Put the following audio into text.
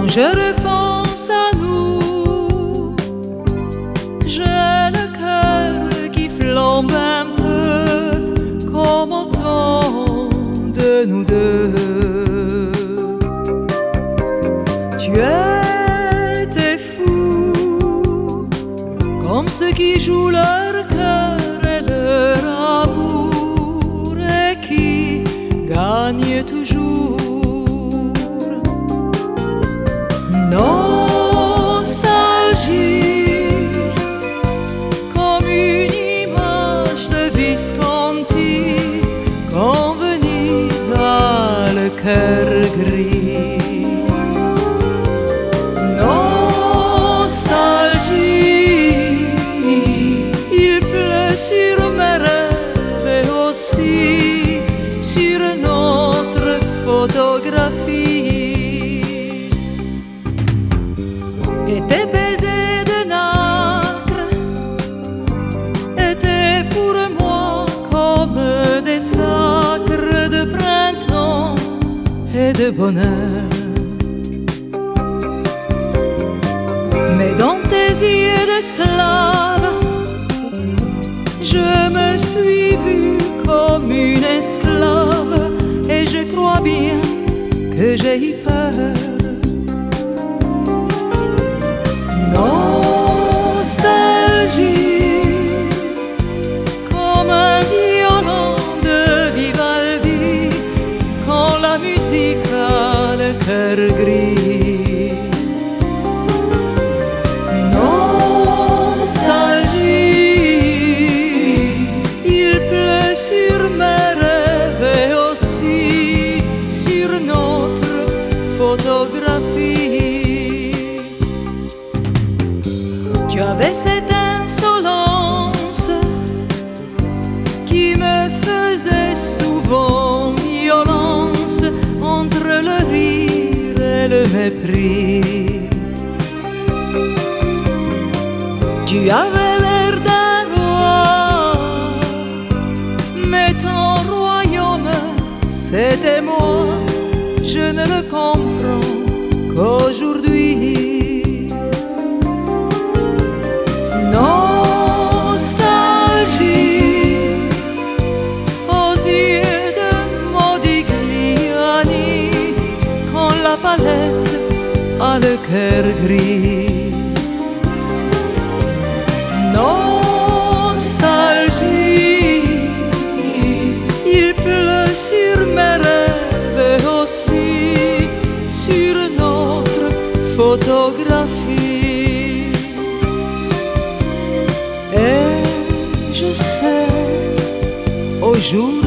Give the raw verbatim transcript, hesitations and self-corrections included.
Quand je repense à nous, j'ai le cœur qui flambe un peu comme au temps de nous deux. Tu étais fou, comme ceux qui jouent leur cœur et leur amour et qui gagnent toujours. Nostalgie, comme une image de Visconti, quand Venise a le cœur gris. Nostalgie, il pleut sur mes rêves et aussi sur notre photographie. Et tes baisers de nacre étaient pour moi comme des sacres de printemps et de bonheur. Mais dans tes yeux de slave, je me suis vue comme une esclave et je crois bien que j'ai eu peur. Nostalgie, comme un violon de Vivaldi, quand la musique a le cœur gris. Nostalgie, il pleut sur mes rêves et aussi sur notre photographie. Tu avais cette insolence qui me faisait souvent violence entre le rire et le mépris. Tu avais l'air d'un roi, mais ton royaume, c'était moi. Je ne le comprends qu'aujourd'hui. Nostalgie, aux yeux de Modigliani, quand la palette a le cœur gris. Nostalgie, il pleut sur mes rêves et aussi sur notre photographie. Et je sais, au jour